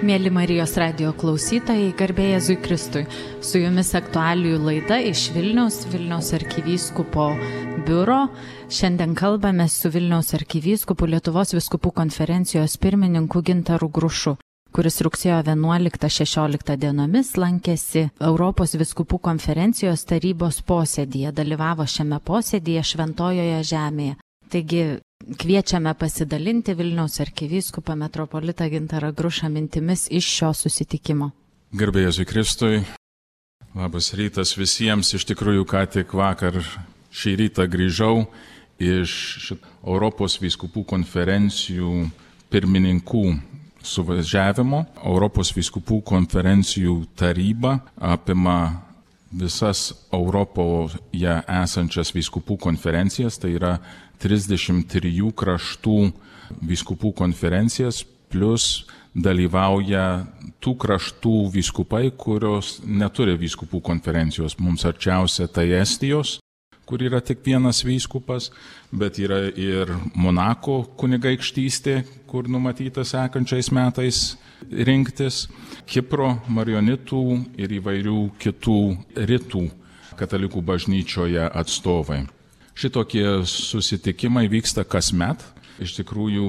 Mieli Marijos radijo klausytojai, garbė Jėzui Kristui. Su jumis aktualijų laida iš Vilniaus arkivyskupo biuro. Šiandien kalbame su Vilniaus arkivyskupu Lietuvos vyskupų konferencijos pirmininku Gintaru Grušu, kuris rugsėjo 11-16 dienomis lankėsi Europos vyskupų konferencijos tarybos posėdyje, dalyvavo šiame posėdyje Šventojoje žemėje. Taigi kviečiame pasidalinti Vilniaus arkivyskupą metropolitą Gintarą Grušą mintimis iš šio susitikimo. Garbė Jėzui Kristui, labas rytas visiems. Iš tikrųjų, ką tik vakar šį rytą grįžau iš Europos vyskupų konferencijų pirmininkų suvažiavimo. Europos vyskupų konferencijų taryba apima visas Europoje esančias vyskupų konferencijas, tai yra 33 kraštų vyskupų konferencijas, plus dalyvauja tų kraštų vyskupai, kurios neturi vyskupų konferencijos. Mums arčiausia tai Estijos, kur yra tik vienas vyskupas, bet yra ir Monako kunigaikštystė, kur numatyta sekančiais metais rinktis, Kipro marionitų ir įvairių kitų rytų katalikų bažnyčioje atstovai. Šitokie susitikimai vyksta kasmet. Iš tikrųjų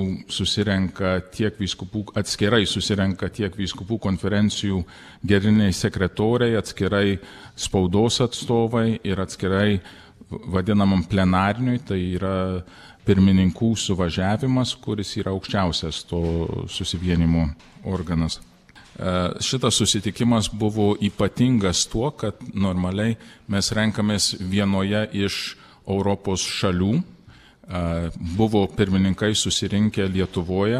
atskirai susirenka tiek vyskupų konferencijų generiniai sekretoriai, atskirai spaudos atstovai ir atskirai vadinamam plenariniui, tai yra pirmininkų suvažiavimas, kuris yra aukščiausias to susivienimo organas. Šitas susitikimas buvo ypatingas tuo, kad normaliai mes renkamės vienoje iš Europos šalių. Buvo pirmininkai susirinkę Lietuvoje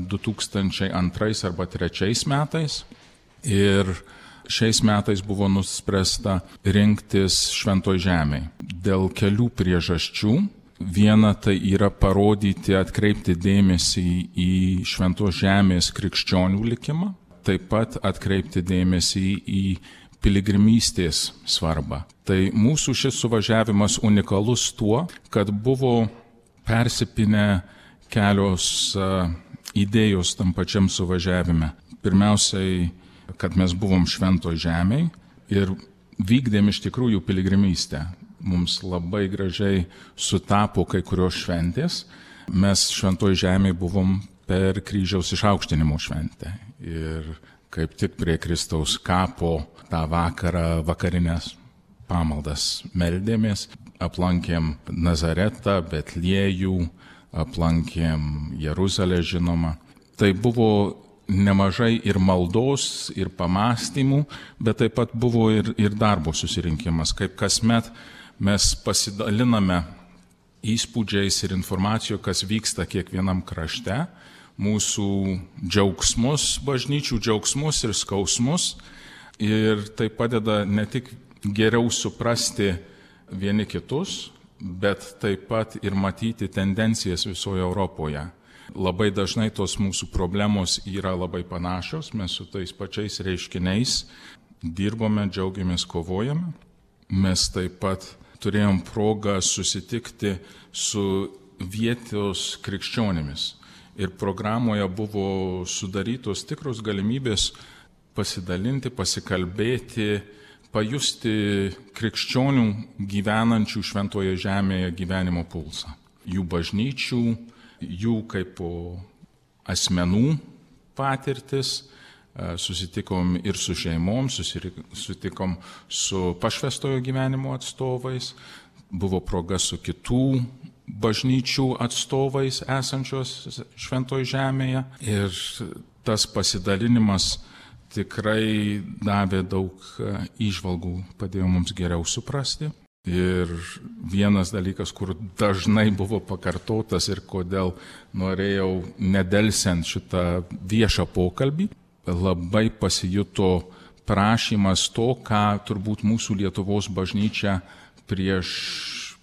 2002 arba 2003 metais ir šiais metais buvo nuspręsta rinktis Šventoj žemėje. Dėl kelių priežasčių. Viena tai yra parodyti, atkreipti dėmesį į Šventos žemės krikščionių likimą, taip pat atkreipti dėmesį į piligrimystės svarbą. Tai mūsų šis suvažiavimas unikalus tuo, kad buvo persipinę kelios idėjos tam pačiam suvažiavime. Pirmiausiai, kad mes buvom Šventoj žemėje ir vykdėm iš tikrųjų piligrimystę. Mums labai gražiai sutapo kai kurios šventės. Mes Šventoj žemėje buvom per kryžiaus išaukštinimo šventę. Ir kaip tik prie Kristaus kapo tą vakarą vakarinės pamaldas meldėmės. Aplankėm Nazaretą, Betliejų, aplankėm Jeruzalę žinoma. Tai buvo nemažai ir maldos, ir pamastymų, bet taip pat buvo ir darbo susirinkimas. Kaip kasmet mes pasidaliname įspūdžiais ir informacijų, kas vyksta kiekvienam krašte, mūsų džiaugsmus, bažnyčių džiaugsmus ir skausmus. Ir tai padeda ne tik geriau suprasti vieni kitus, bet taip pat ir matyti tendencijas visoje Europoje. Labai dažnai tos mūsų problemos yra labai panašios, mes su tais pačiais reiškiniais dirbome, džiaugiamės, kovojame. Mes taip pat turėjom progą susitikti su vietos krikščionimis. Ir programoje buvo sudarytos tikros galimybės pasidalinti, pasikalbėti, pajusti krikščionių gyvenančių Šventoje žemėje gyvenimo pulsą. Jų bažnyčių, jų kaip asmenų patirtis. Susitikom ir su šeimom, susitikom su pašvęstojo gyvenimo atstovais. Buvo proga su kitų bažnyčių atstovais esančios Šventoje žemėje. Ir tas pasidalinimas tikrai davė daug įžvalgų, padėjo mums geriau suprasti. Ir vienas dalykas, kur dažnai buvo pakartotas ir kodėl norėjau nedelsiant šitą viešą pokalbį, labai pasijuto prašymas to, ką turbūt mūsų Lietuvos bažnyčia prieš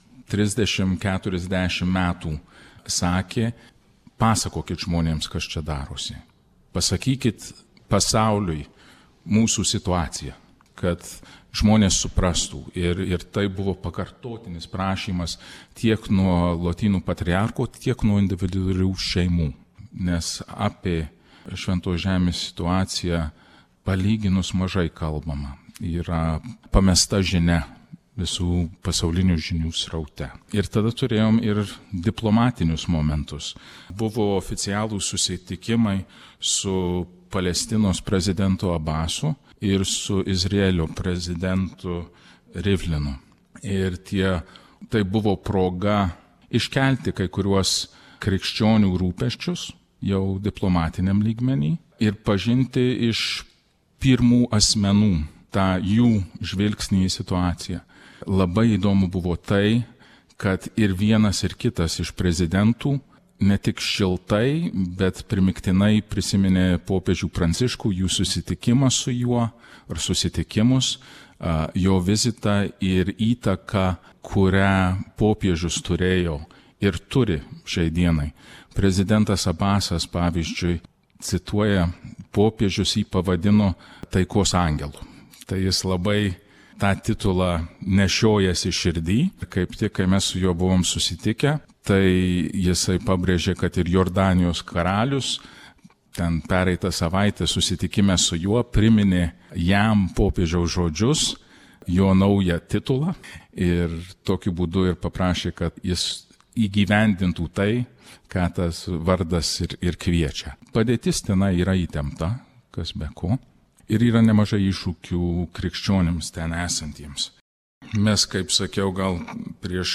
30-40 metų sakė: pasakokit žmonėms, kas čia darosi. Pasakykit pasauliui mūsų situaciją, kad žmonės suprastų. Ir tai buvo pakartotinis prašymas tiek nuo Lotynų patriarcho, tiek nuo individualių šeimų. Nes apie Šventos Žemės situacija palyginus mažai kalbama. Yra pamesta žinia visų pasaulinių žinių sraute. Ir tada turėjom ir diplomatinius momentus. Buvo oficialūs susitikimai su Palestinos prezidentu Abbasu ir su Izraelio prezidentu Rivlinu. Ir tai buvo proga iškelti kai kuriuos krikščionių rūpesčius jau diplomatiniam lygmenį ir pažinti iš pirmų asmenų tą jų žvilgsnį į situaciją. Labai įdomu buvo tai, kad ir vienas ir kitas iš prezidentų ne tik šiltai, bet primiktinai prisiminė popiežių Pranciškų, jų susitikimą su juo ar susitikimus, jo vizitą ir įtaką, kurią popiežius turėjo ir turi šiai dienai. Prezidentas Abbasas, pavyzdžiui, cituoja, popiežius jį pavadino taikos angelu. Tai jis labai tą titulą nešiojasi širdį. Kaip tik, kai mes su juo buvom susitikę, tai jisai pabrėžė, kad ir Jordanijos karalius, ten pereitą savaitę susitikime su juo, priminė jam popiežiaus žodžius, jo naują titulą ir tokiu būdu ir paprašė, kad jis įgyvendintų tai, ką tas vardas ir kviečia. Padėtis tenai yra įtempta, kas be ko. Ir yra nemažai iššūkių krikščionims ten esantiems. Mes, kaip sakiau, gal prieš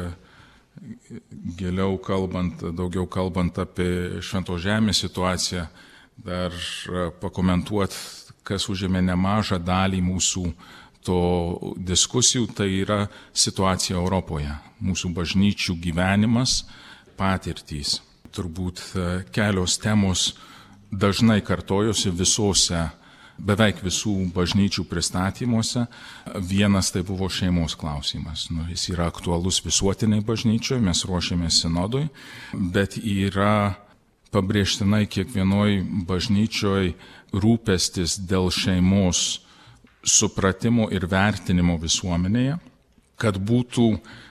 giliau kalbant, daugiau kalbant apie Šventos Žemės situaciją, dar pakomentuoti, kas užėmė nemažą dalį mūsų to diskusijų, tai yra situacija Europoje, mūsų bažnyčių gyvenimas, patirtys. Turbūt kelios temos dažnai kartojosi beveik visų bažnyčių pristatymuose. Vienas tai buvo šeimos klausimas. Jis yra aktualus visuotiniai bažnyčioje, mes ruošiamės sinodui, bet yra pabrėžtinai kiekvienoj bažnyčioj rūpestis dėl šeimos supratimo ir vertinimo visuomenėje, kad būtų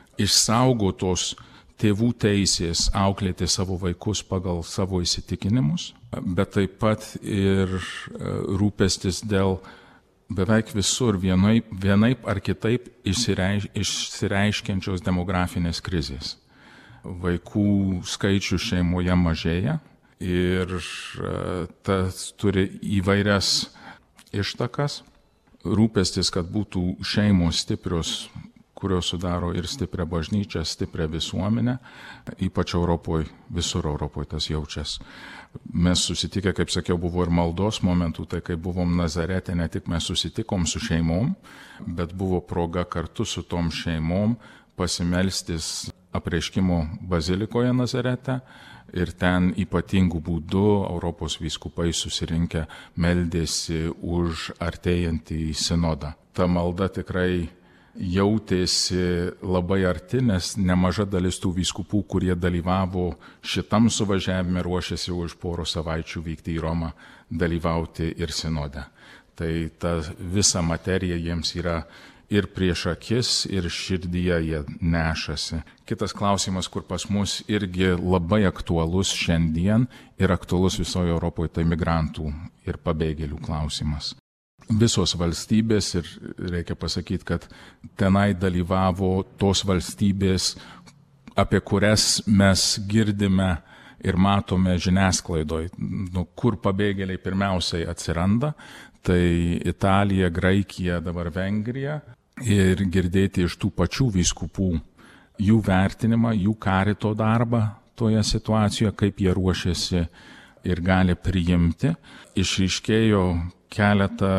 išsaugotos tėvų teisės auklėti savo vaikus pagal savo įsitikinimus, bet taip pat ir rūpestis dėl beveik visur vienaip ar kitaip išsireiškiančios demografinės krizės. Vaikų skaičių šeimoje mažėja ir tas turi įvairias ištakas. Rūpestis, kad būtų šeimos stiprios, kurios sudaro ir stiprią bažnyčią, stiprią visuomenę, ypač Europoje, visur Europoje tas jaučias. Mes susitikę, kaip sakiau, buvo ir maldos momentų, tai kai buvom Nazarete, ne tik mes susitikom su šeimom, bet buvo proga kartu su tom šeimom pasimelstis apreiškimo bazilikoje Nazarete ir ten ypatingų būdų Europos vyskupai susirinkę meldėsi už artėjantį sinodą. Ta malda tikrai jautėsi labai arti, nes nemaža dalis tų vyskupų, kurie dalyvavo šitam suvažiavime, ruošėsi už poros savaičių vykti į Romą, dalyvauti ir sinode. Tai ta visa materija jiems yra ir prieš akis, ir širdyje jie nešasi. Kitas klausimas, kur pas mus irgi labai aktualus šiandien ir aktualus visoje Europoje, tai migrantų ir pabėgėlių klausimas. Visos valstybės, ir reikia pasakyti, kad tenai dalyvavo tos valstybės, apie kurias mes girdime ir matome žiniasklaidoje, kur pabėgėliai pirmiausiai atsiranda, tai Italija, Graikija, dabar Vengrija, ir girdėti iš tų pačių vyskupų jų vertinimą, jų karito darbą toje situacijoje, kaip jie ruošiasi ir gali priimti. Išryškėjo keletą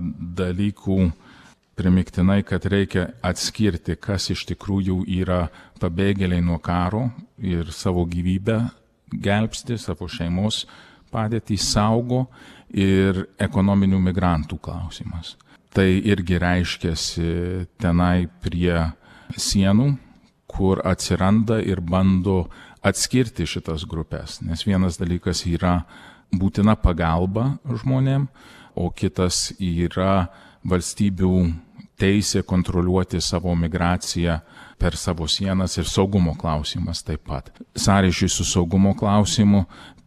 dalykų primiktinai, kad reikia atskirti, kas iš tikrųjų yra pabėgėliai nuo karo ir savo gyvybę gelbsti, savo šeimos padėtį saugo, ir ekonominių migrantų klausimas. Tai irgi reiškiasi tenai prie sienų, kur atsiranda ir bando atskirti šitas grupės. Nes vienas dalykas yra būtina pagalba žmonėm, o kitas yra valstybių teisė kontroliuoti savo migraciją per savo sienas ir saugumo klausimas taip pat. Sąryšiui su saugumo klausimu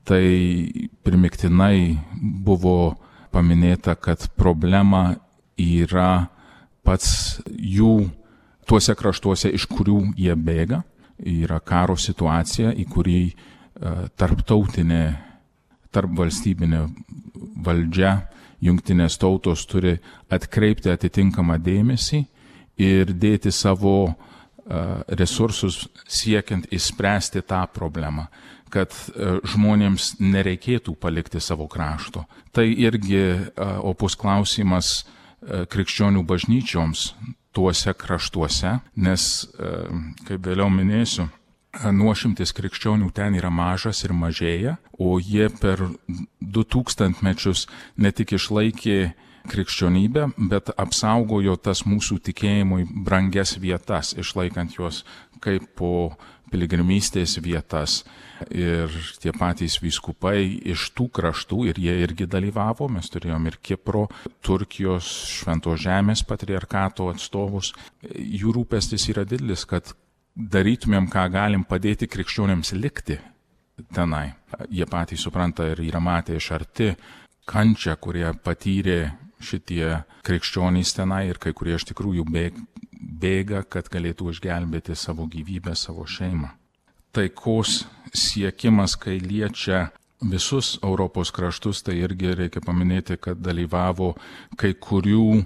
tai primiktinai buvo paminėta, kad problema yra pats jų tuose kraštuose, iš kurių jie bėga. Yra karo situacija, į kurį tarptautinė, tarpvalstybinė valdžia, jungtinės tautos turi atkreipti atitinkamą dėmesį ir dėti savo resursus siekiant išspręsti tą problemą, kad žmonėms nereikėtų palikti savo krašto. Tai irgi opus klausimas krikščionių bažnyčioms tuose kraštuose, nes, kaip vėliau minėsiu, nuošimtis krikščionių ten yra mažas ir mažėja, o jie per 2000 mečius ne tik išlaikė krikščionybę, bet apsaugojo tas mūsų tikėjimui brangias vietas, išlaikant juos kaip po piligrimystės vietas. Ir tie patys vyskupai iš tų kraštų, ir jie irgi dalyvavo, mes turėjom ir Kipro, Turkijos, Šventos Žemės patriarchato atstovus. Jų rūpestis yra didelis, kad darytumėm, ką galim padėti krikščionėms likti tenai. Jie patys supranta ir yra matę iš arti kančią, kurie patyrė šitie krikščionys tenai, ir kai kurie iš tikrųjų bėga, kad galėtų išgelbėti savo gyvybę, savo šeimą. Taikos siekimas, kai liečia visus Europos kraštus, tai irgi reikia paminėti, kad dalyvavo kai kurie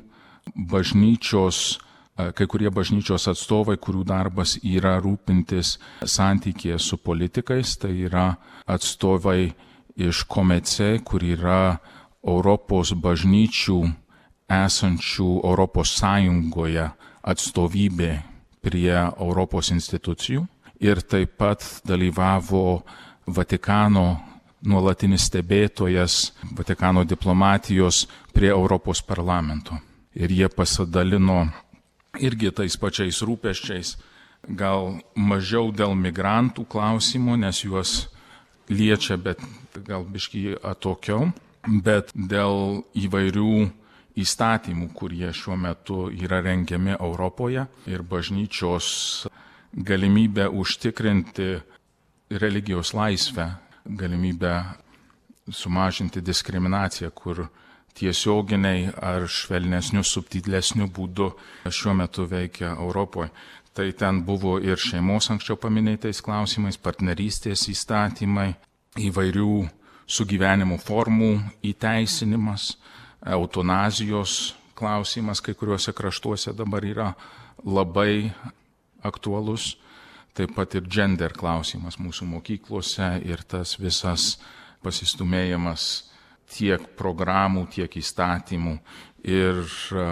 bažnyčios atstovai, kurių darbas yra rūpintis santykėje su politikais. Tai yra atstovai iš Komece, kur yra Europos bažnyčių esančių Europos Sąjungoje atstovybė prie Europos institucijų. Ir taip pat dalyvavo Vatikano nuolatinis stebėtojas, Vatikano diplomatijos prie Europos parlamento. Ir jie pasidalino irgi tais pačiais rūpesčiais, gal mažiau dėl migrantų klausimų, nes juos liečia, bet gal biškį atokiau, bet dėl įvairių įstatymų, kurie šiuo metu yra rengiami Europoje, ir bažnyčios galimybę užtikrinti religijos laisvę, galimybę sumažinti diskriminaciją, kur tiesioginiai ar švelnesniu, subtilesniu būdu šiuo metu veikia Europoje. Tai ten buvo ir šeimos anksčiau paminėtais klausimais, partnerystės įstatymai, įvairių sugyvenimo formų įteisinimas, eutanazijos klausimas kai kuriuose kraštuose dabar yra labai aktualus, taip pat ir gender klausimas mūsų mokyklose ir tas visas pasistumėjimas tiek programų, tiek įstatymų, ir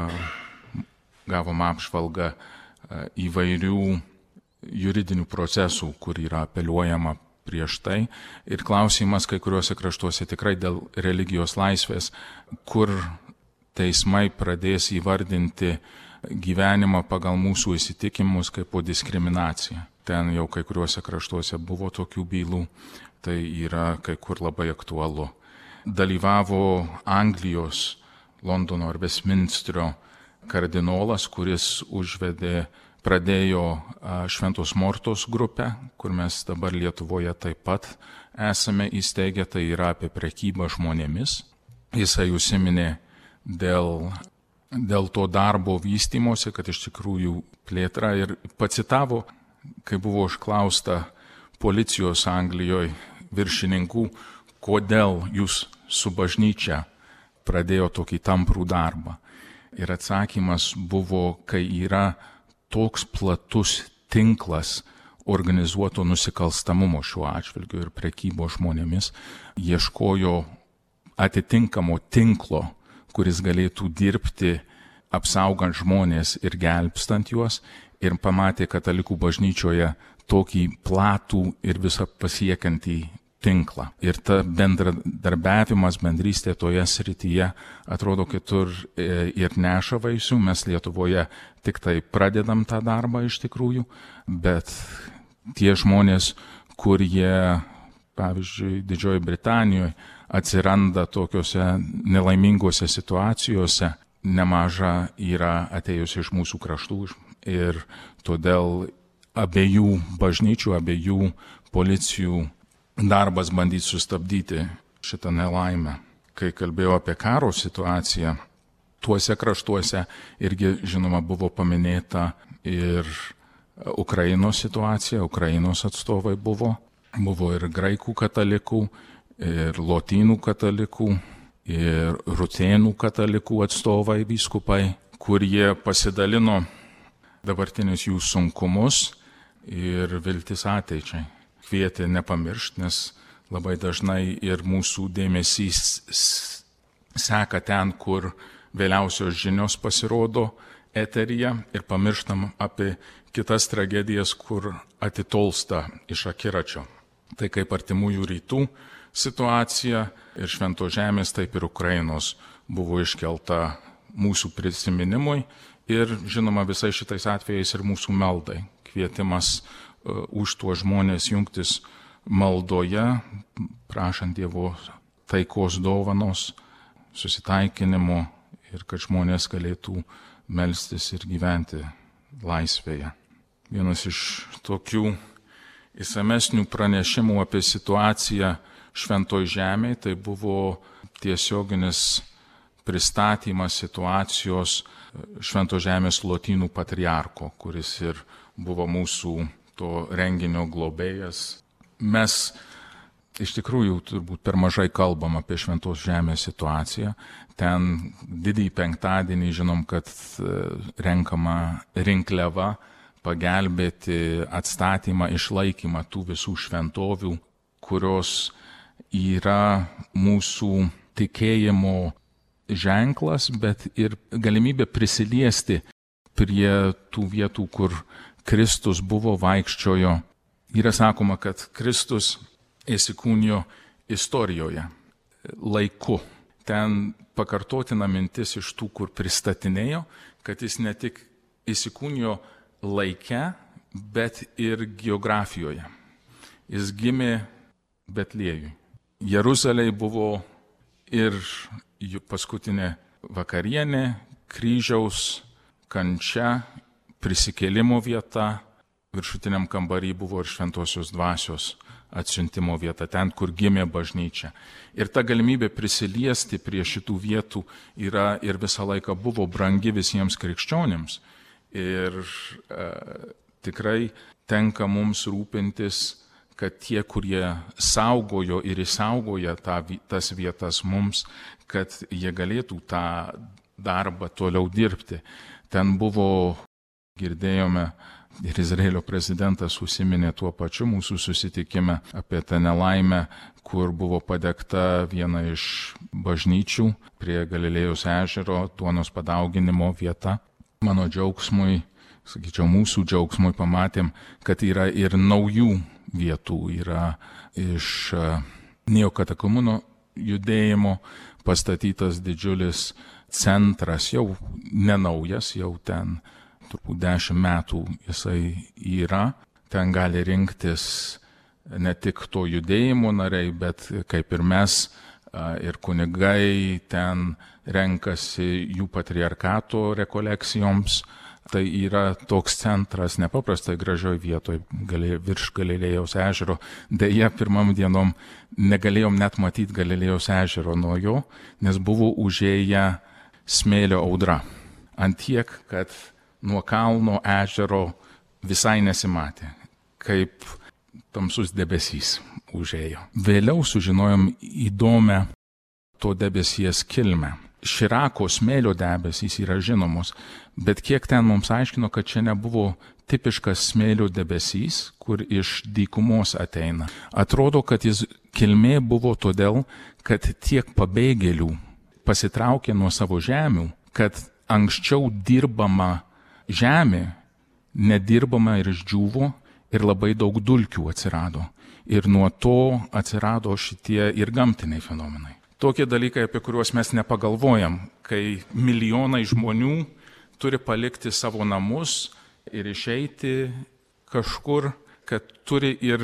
gavom apžvalgą įvairių juridinių procesų, kur yra apeliuojama prieš tai. Ir klausimas kai kuriuose kraštuose tikrai dėl religijos laisvės, kur teismai pradės įvardinti gyvenimą pagal mūsų įsitikimus kaip po diskriminaciją. Ten jau kai kuriuose kraštuose buvo tokių bylų, tai yra kai kur labai aktualu. Dalyvavo Anglijos, Londono ar Westminsterio kardinolas, kuris pradėjo Šventos Mortos grupę, kur mes dabar Lietuvoje taip pat esame įsteigę, tai yra apie prekybą žmonėmis. Jisai užsiminė dėl to darbo vystymosi, kad iš tikrųjų plėtra, ir pacitavo, kai buvo užklausta policijos Anglijoje viršininkų, kodėl jūs su bažnyčia pradėjo tokį tamprų darbą. Ir atsakymas buvo, kai yra toks platus tinklas organizuoto nusikalstamumo šiuo atžvilgiu ir prekybo žmonėmis, ieškojo atitinkamo tinklo, kuris galėtų dirbti apsaugant žmonės ir gelbstant juos, ir pamatė katalikų bažnyčioje tokį platų ir visą pasiekiantį tinklą. Ir ta bendradarbiavimas, bendrystė toje srityje atrodo kitur ir neša vaisių. Mes Lietuvoje tik tai pradedam tą darbą iš tikrųjų, bet tie žmonės, kurie, pavyzdžiui, Didžiojoje Britanijoje atsiranda tokiuose nelaimingose situacijose, nemaža yra atėjusi iš mūsų kraštų, ir todėl abiejų bažnyčių, abiejų policijų darbas bandyti sustabdyti šitą nelaimę. Kai kalbėjau apie karo situaciją, tuose kraštuose irgi, žinoma, buvo paminėta ir Ukrainos situacija, Ukrainos atstovai buvo ir graikų katalikų, ir lotynų katalikų, ir rusėnų katalikų atstovai, vyskupai, kurie pasidalino dabartinius jų sunkumus ir viltis ateičiai. Kvietė nepamiršti, nes labai dažnai ir mūsų dėmesys seka ten, kur vėliausios žinios pasirodo eteryje ir pamirštam apie kitas tragedijas, kur atitolsta iš akiračio. Tai kaip artimųjų rytų situacija ir Šventos Žemės, taip ir Ukrainos buvo iškelta mūsų prisiminimui ir, žinoma, visais šitais atvejais ir mūsų meldai. Kvietimas už tuos žmonės jungtis maldoje, prašant Dievo taikos dovanos, susitaikinimo ir kad žmonės galėtų melstis ir gyventi laisvėje. Vienas iš tokių išsamesnių pranešimų apie situaciją Šventoj Žemėje tai buvo tiesioginis pristatymas situacijos Šventos Žemės lotynų patriarko, kuris ir buvo mūsų to renginio globėjas. Mes iš tikrųjų turbūt per mažai kalbam apie Šventos Žemės situaciją. Ten didįjį penktadienį žinom, kad renkama rinkliava pagelbėti atstatymą, išlaikymą tų visų šventovių, kurios yra mūsų tikėjimo ženklas, bet ir galimybė prisiliesti prie tų vietų, kur Kristus buvo, vaikščiojo. Yra sakoma, kad Kristus įsikūnijo istorijoje, laiku. Ten pakartotina mintis iš tų, kur pristatinėjo, kad jis ne tik įsikūnijo laike, bet ir geografijoje. Jis gimė Betliejui. Jeruzalėje buvo ir paskutinė vakarienė, kryžiaus kančia, prisikėlimo vieta, viršutiniam kambarį buvo ir šventosios dvasios atsiuntimo vieta, ten, kur gimė bažnyčia. Ir ta galimybė prisiliesti prie šitų vietų yra ir visą laiką buvo brangi visiems krikščionims. Ir tikrai tenka mums rūpintis, kad tie, kurie saugojo ir išsaugoja tas vietas mums, kad jie galėtų tą darbą toliau dirbti. Ten buvo, girdėjome, ir Izraelio prezidentas užsiminė tuo pačiu mūsų susitikime apie tą nelaimę, kur buvo padegta viena iš bažnyčių prie Galilėjos ežero, duonos padauginimo vieta. Mano džiaugsmui, sakyčiau, mūsų džiaugsmui pamatėm, kad yra ir naujų vietų, yra iš neokatakomuno judėjimo pastatytas didžiulis centras, jau nenaujas, jau ten turbūt 10 metų jisai yra. Ten gali rinktis ne tik to judėjimo nariai, bet kaip ir mes, ir kunigai ten renkasi jų patriarkato rekolekcijoms. Tai yra toks centras nepaprastai gražioj vietoj, virš Galilėjos ežero. Deja, pirmam dienom negalėjom net matyti Galilėjos ežero nuo jo, nes buvo užėję smėlio audra. Antiek, kad nuo kalno ežero visai nesimatė, kaip tamsus debesys užėjo. Vėliau sužinojom įdomią to debesies kilmę. Širako smėlio debesys yra žinomos, bet kiek ten mums aiškino, kad čia nebuvo tipiškas smėlio debesys, kur iš dykumos ateina. Atrodo, kad jis kilmė buvo todėl, kad tiek pabėgėlių pasitraukė nuo savo žemių, kad anksčiau dirbama žemė nedirbama ir išdžiūvo ir labai daug dulkių atsirado. Ir nuo to atsirado šitie ir gamtiniai fenomenai. Tokie dalykai, apie kuriuos mes nepagalvojam, kai milijonai žmonių turi palikti savo namus ir išeiti kažkur, kad turi ir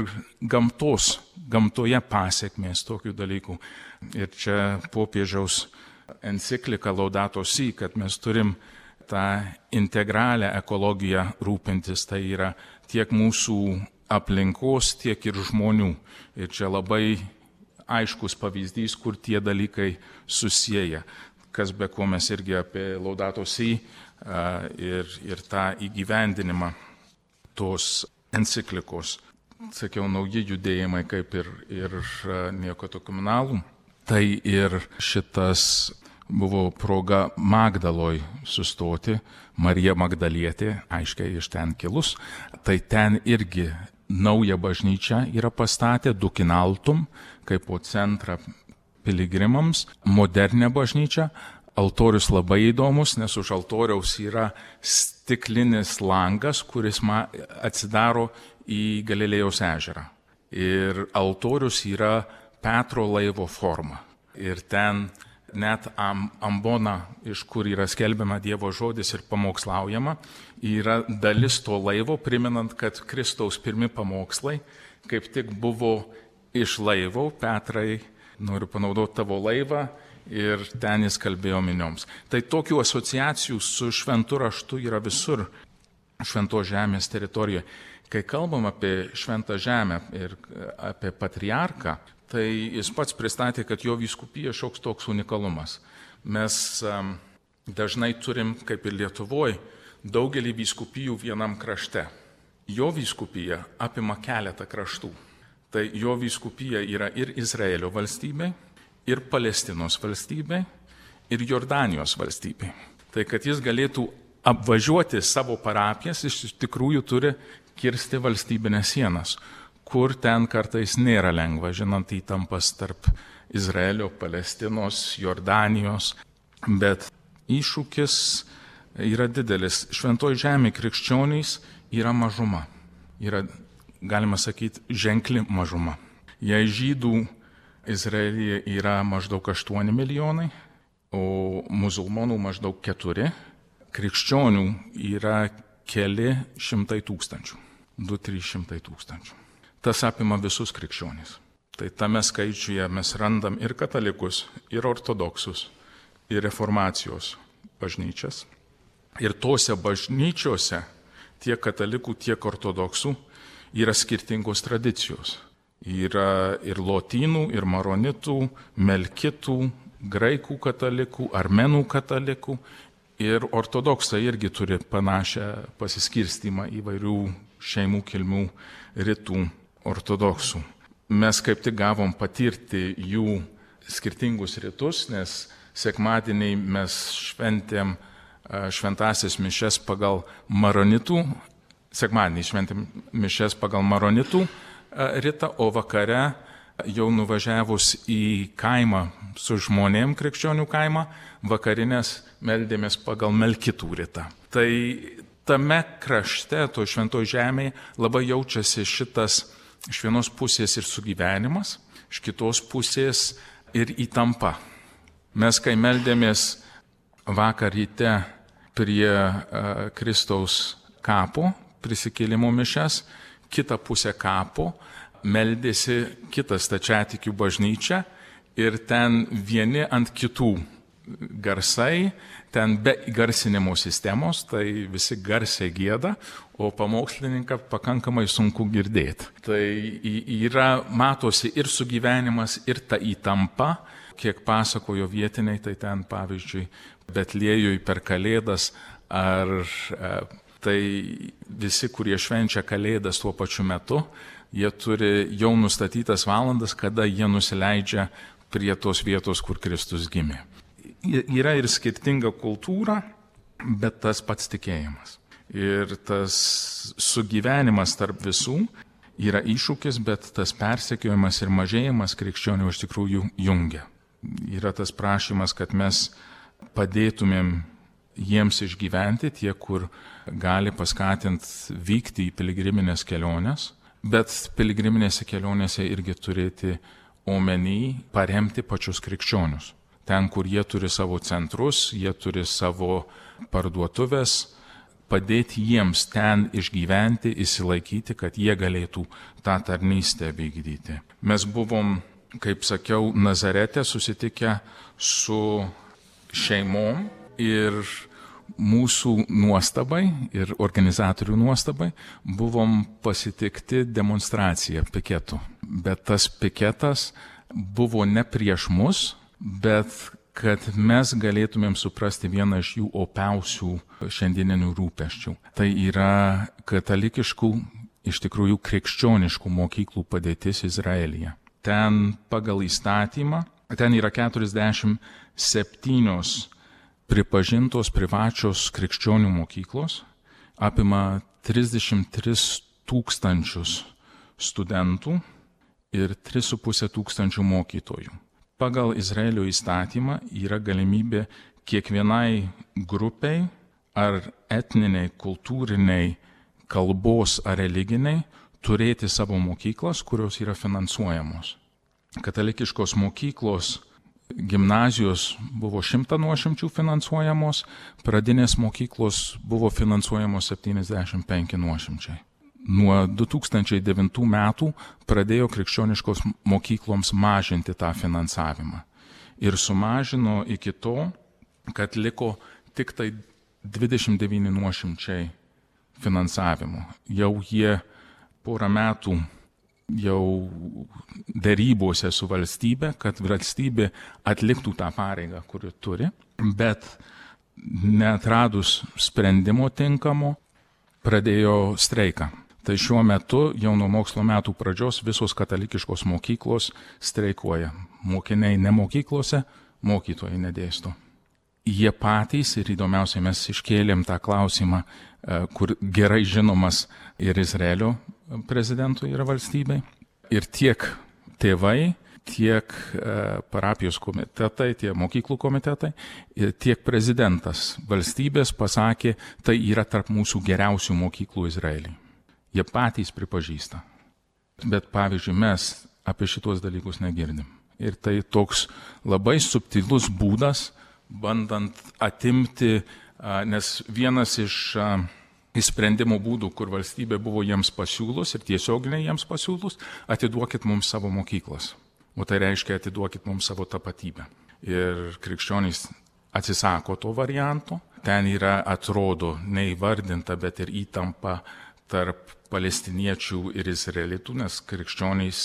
gamtoje pasiekmės tokių dalykų. Ir čia popiežiaus enciklika Laudato Si, kad mes turim tą integralią ekologiją rūpintis, tai yra tiek mūsų aplinkos, tiek ir žmonių. Ir čia labai aiškus pavyzdys, kur tie dalykai susieja. Kas be ko mes irgi apie Laudato Si ir tą įgyvendinimą tos enciklikos. Sakiau, nauji judėjimai kaip ir neokatechumenalų. Tai ir šitas buvo proga Magdaloj sustoti, Marija Magdalietė, aiškiai iš ten kilus. Tai ten irgi naują bažnyčią yra pastatę, Dukinaltum, kaip po centrą piligrimams, modernę bažnyčią. Altorius labai įdomus, nes už altoriaus yra stiklinis langas, kuris atsidaro į Galilėjos ežerą. Ir altorius yra Petro laivo forma. Ir ten net ambona, iš kur yra skelbiama Dievo žodis ir pamokslaujama, yra dalis to laivo, priminant, kad Kristaus pirmi pamokslai kaip tik buvo iš laivo. Petrai, noriu panaudoti tavo laivą, ir ten jis kalbėjo minioms. Tai tokių asociacijų su šventu raštu yra visur šventos žemės teritorijoje. Kai kalbam apie šventą žemę ir apie patriarką, tai jis pats pristatė, kad jo vyskupija šioks toks unikalumas. Mes dažnai turim, kaip ir Lietuvoje, daugelį vyskupijų vienam krašte. Jo vyskupija apima keletą kraštų. Tai jo vyskupija yra ir Izraelio valstybė, ir Palestinos valstybė, ir Jordanijos valstybė. Tai kad jis galėtų apvažiuoti savo parapijas, iš tikrųjų turi kirsti valstybinės sienas, kur ten kartais nėra lengva, žinant įtampas tarp Izraelio, Palestinos, Jordanijos, bet iššūkis yra didelis. Šventoji žemė krikščionys yra mažuma, yra, galima sakyti, ženkli mažuma. Jei žydų Izraelyje yra maždaug 8 milijonai, o musulmonų maždaug 4, krikščionių yra keli šimtai tūkstančių, 200-300 tūkstančių. Tas apima visus krikščionis. Tai tame skaičiuje mes randam ir katalikus, ir ortodoksus, ir reformacijos bažnyčias. Ir tose bažnyčiose tiek katalikų, tiek ortodoksų yra skirtingos tradicijos. Yra ir lotynų, ir maronitų, melkitų, graikų katalikų, armenų katalikų, ir ortodoksai irgi turi panašią pasiskirstimą įvairių šeimų kilmių rytų ortodoksų. Mes kaip tik gavom patirti jų skirtingus rytus, nes sekmadieniai mes šventėm šventąsias mišias pagal maronitų, sekmadienį šventėm mišias pagal maronitų rytą, o vakare jau nuvažiavus į kaimą su žmonėm, krikščionių kaimą, vakarinės meldėmės pagal melkitų rytą. Tai tame krašte, to šventoj žemėje, labai jaučiasi šitas iš vienos pusės ir sugyvenimas, iš kitos pusės ir įtampa. Mes, kai meldėmės vakar ryte prie Kristaus kapo, prisikėlimo mišias, kitą pusę kapo meldėsi kitas stačiatikių bažnyčia ir ten vieni ant kitų garsai, ten be garsinimo sistemos, tai visi garsiai gieda, o pamokslininką pakankamai sunku girdėti. Tai yra, matosi ir sugyvenimas, ir ta įtampa, kiek pasakojo vietiniai, tai ten pavyzdžiui Betlėjui per Kalėdas ar tai visi, kurie švenčia Kalėdas tuo pačiu metu, jie turi jau nustatytas valandas, kada jie nusileidžia prie tos vietos, kur Kristus gimė. Yra ir skirtinga kultūra, bet tas pats tikėjimas. Ir tas sugyvenimas tarp visų yra iššūkis, bet tas persekiojimas ir mažėjimas krikščionių iš tikrųjų jungia. Yra tas prašymas, kad mes padėtumėm jiems išgyventi, tie, kur gali paskatinti vykti į piligriminės keliones, bet piligriminėse kelionėse irgi turėti omeny paremti pačius krikščionius. Ten, kur jie turi savo centrus, jie turi savo parduotuvės, padėti jiems ten išgyventi, įsilaikyti, kad jie galėtų tą tarnystę vykdyti. Mes buvom, kaip sakiau, Nazarete susitikę su šeimom ir mūsų nuostabai ir organizatorių nuostabai buvom pasitikti demonstracija piketų. Bet tas piketas buvo ne prieš mus, bet kad mes galėtumėm suprasti vieną iš jų opiausių šiandieninių rūpesčių. Tai yra katalikiškų, iš tikrųjų krikščioniškų mokyklų padėtis Izraelyje. Ten pagal įstatymą, ten yra 47 pripažintos privačios krikščionių mokyklos, apima 33 000 studentų ir 3,5 tūkstančių mokytojų. Pagal Izraelio įstatymą yra galimybė kiekvienai grupiai ar etniniai, kultūriniai, kalbos ar religiniai turėti savo mokyklas, kurios yra finansuojamos. Katalikiškos mokyklos gimnazijos buvo 100 nuošimčių finansuojamos, pradinės mokyklos buvo finansuojamos 75 nuošimčiai. Nuo 2009 metų pradėjo krikščioniškos mokykloms mažinti tą finansavimą. Ir sumažino iki to, kad liko tik tai 29 nuošimčiai finansavimo. Jau jie porą metų jau derybose su valstybe, kad valstybė atliktų tą pareigą, kuri turi, bet neatradus sprendimo tinkamo, pradėjo streiką. Tai šiuo metu, jau nuo mokslo metų pradžios, visos katalikiškos mokyklos streikuoja. Mokiniai ne mokyklose, mokytojai nedėsto. Jie patys, ir įdomiausiai mes iškėlėm tą klausimą, kur gerai žinomas ir Izraelio prezidentui yra valstybei. Ir tiek tėvai, tiek parapijos komitetai, tiek mokyklų komitetai, tiek prezidentas valstybės pasakė, tai yra tarp mūsų geriausių mokyklų Izraelyje. Jie patys pripažįsta. Bet pavyzdžiui, mes apie šitos dalykus negirdim. Ir tai toks labai subtilus būdas, bandant atimti, nes vienas iš sprendimo būdų, kur valstybė buvo jiems pasiūlus ir tiesioginiai jiems pasiūlus, atiduokit mums savo mokyklas. O tai reiškia, atiduokit mums savo tapatybę. Ir krikščionys atsisako to varianto. Ten yra, atrodo, neįvardinta, bet ir įtampa tarp palestiniečių ir izraelitų, nes krikščionys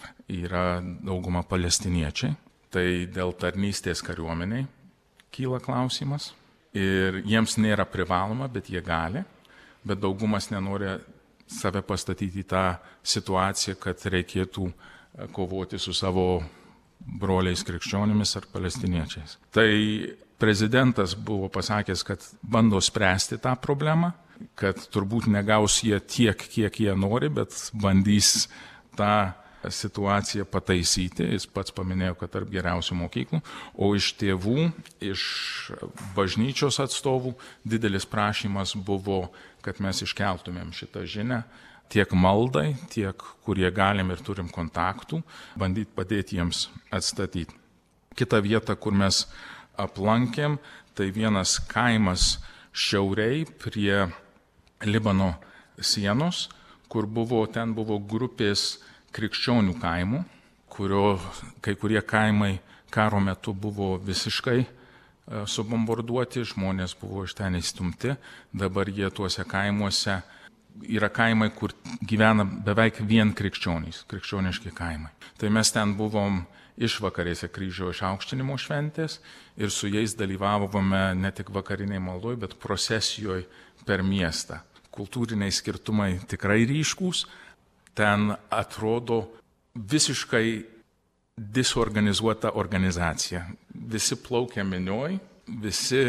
yra dauguma palestiniečiai. Tai dėl tarnystės kariuomeniai kyla klausimas. Ir jiems nėra privaloma, bet jie gali. Bet daugumas nenori save pastatyti į tą situaciją, kad reikėtų kovoti su savo broliais krikščionimis ar palestiniečiais. Tai prezidentas buvo pasakęs, kad bando spręsti tą problemą, kad turbūt negaus jie tiek, kiek jie nori, bet bandys tą situaciją pataisyti. Jis pats paminėjo, kad tarp geriausių mokyklų. O iš tėvų, iš bažnyčios atstovų didelis prašymas buvo, kad mes iškeltumėm šitą žinią tiek maldai, tiek kurie galim ir turim kontaktų, bandyti padėti jiems atstatyti. Kita vieta, kur mes aplankėm, tai vienas kaimas šiauriai prie Libano sienos, kur ten buvo grupės krikščionių kaimų, kurio kai kurie kaimai karo metu buvo visiškai subombarduoti, žmonės buvo iš ten įstumti. Dabar jie tuose kaimuose yra kaimai, kur gyvena beveik vien krikščionys, krikščioniški kaimai. Tai mes ten buvom išvakarėse kryžiaus išaukštinimo šventės ir su jais dalyvavome ne tik vakariniai maldoj, bet procesijoje per miestą. Kultūriniai skirtumai tikrai ryškūs. Ten atrodo visiškai disorganizuota organizacija. Visi plaukia minioj, visi,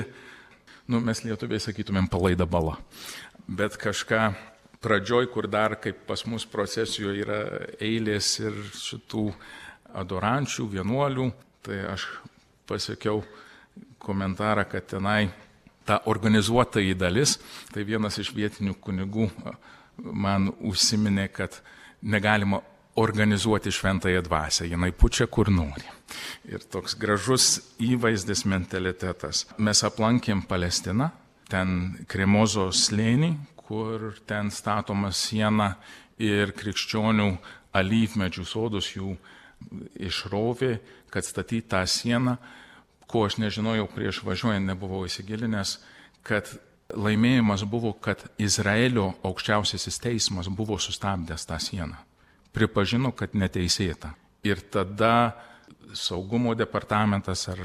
mes lietuviai sakytumėm, palaida bala. Bet kažką pradžioj, kur dar kaip pas mus procesijoje yra eilės ir šitų adorančių, vienuolių, tai aš pasakiau komentarą, kad tenai ta organizuota į dalis, tai vienas iš vietinių kunigų man užsiminė, kad negalima organizuoti šventąją dvasią, jinai pučia kur nori. Ir toks gražus įvaizdis, mentalitetas. Mes aplankėm Palestiną, ten Kremozo slėnį, kur ten statoma siena ir krikščionių alyvmedžių sodus jų išrovė, kad statyti tą sieną, ko aš nežinojau prieš važiuojant, nebuvau įsigilinęs, kad laimėjimas buvo, kad Izraelio aukščiausiasis teismas buvo sustabdęs tą sieną. Pripažino, kad neteisėta. Ir tada saugumo departamentas ar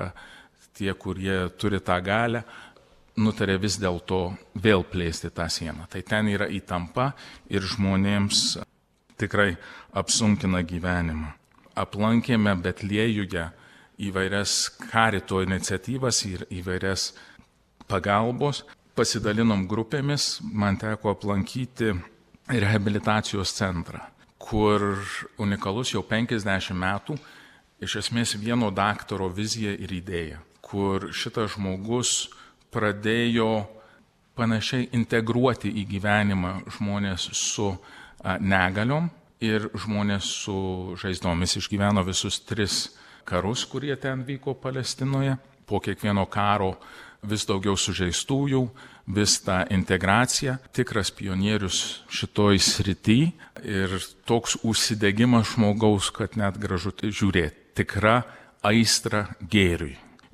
tie, kurie turi tą galią, nutarė vis dėlto vėl plėsti tą sieną. Tai ten yra įtampa ir žmonėms tikrai apsunkina gyvenimą. Aplankėme Betliejuje įvairias karito iniciatyvas ir įvairias pagalbos, pasidalinom grupėmis, man teko aplankyti rehabilitacijos centrą, kur unikalus jau 50 metų, iš esmės vieno daktaro vizija ir idėja, kur šitas žmogus pradėjo panašiai integruoti į gyvenimą žmonės su negaliom ir žmonės su žaizdomis. Išgyveno visus 3 karus, kurie ten vyko Palestinoje. Po kiekvieno karo vis daugiau sužeistųjų, vis ta integracija, tikras pionierius šitoj srity ir toks užsidegimas žmogaus, kad net gražu žiūrėti, tikra aistra gėriui.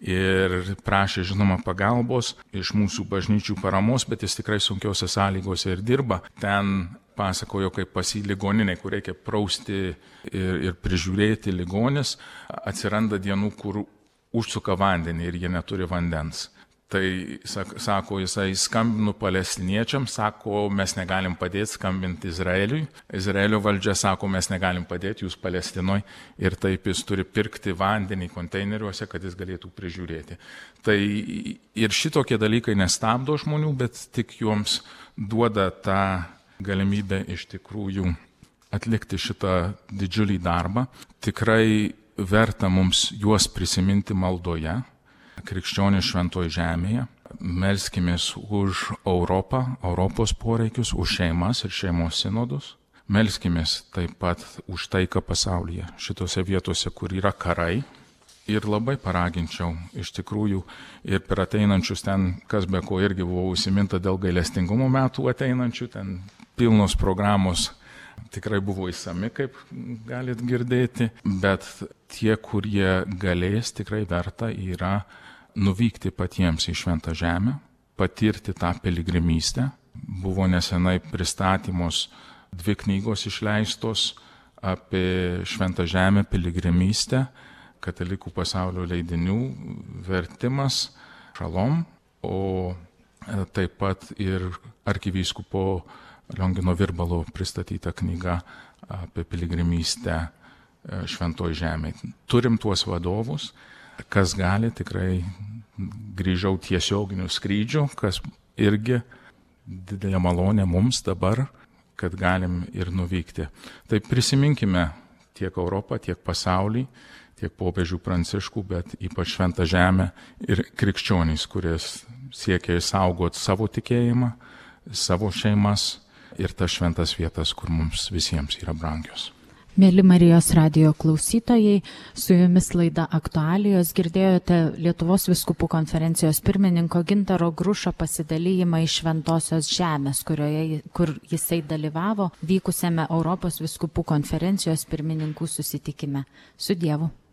Ir prašė, žinoma, pagalbos iš mūsų bažnyčių paramos, bet jis tikrai sunkiausiose sąlygose ir dirba. Ten pasakojo, kaip pas jį ligoninė, kur reikia prausti ir prižiūrėti ligonis, atsiranda dienų, kur užsuka vandenį ir jie neturi vandens. Tai, sako, jisai skambinu palestiniečiams, sako, mes negalim padėti, skambinti Izraeliui. Izraelio valdžia sako, mes negalim padėti, jūs Palestinoj. Ir taip jis turi pirkti vandenį konteineriuose, kad jis galėtų prižiūrėti. Tai ir šitokie dalykai nestabdo žmonių, bet tik joms duoda tą galimybę iš tikrųjų atlikti šitą didžiulį darbą. Tikrai verta mums juos prisiminti maldoje. Krikščionys šventoje žemėje, melskimės už Europą, Europos poreikius, už šeimas ir šeimos sinodus. Melskimės taip pat už taiką pasaulyje, šitose vietose, kur yra karai. Ir labai paraginčiau, iš tikrųjų, ir per ateinančius ten, kas be ko irgi buvo užsiminta dėl gailestingumo metų ateinančių, ten pilnos programos tikrai buvo įsami, kaip galit girdėti, bet tie, kurie galės, tikrai verta yra nuvykti patiems į Šventą Žemę, patirti tą piligrimystę. Buvo nesenai pristatymos 2 knygos išleistos apie Šventą Žemę, piligrimystę, Katalikų pasaulio leidinių vertimas Šalom, o taip pat ir arkivyskupo Liongino Virbalo pristatyta knyga apie piligrimystę Šventoje Žemėje. Turim tuos vadovus. Kas gali, tikrai grįžau tiesioginių skrydžių, kas irgi didelė malonė mums dabar, kad galim ir nuvykti. Tai prisiminkime tiek Europą, tiek pasaulį, tiek popiežių Pranciškų, bet ypač Šventą Žemę ir krikščionys, kuris siekia išsaugoti savo tikėjimą, savo šeimas ir tas šventas vietas, kur mums visiems yra brangios. Mėly Marijos radijo klausytojai, su jumis laida Aktualijos, girdėjote Lietuvos vyskupų konferencijos pirmininko Gintaro Grušo pasidalijimą iš Šventosios Žemės, kur jisai dalyvavo vykusiame Europos vyskupų konferencijos pirmininkų susitikime. Su Dievu.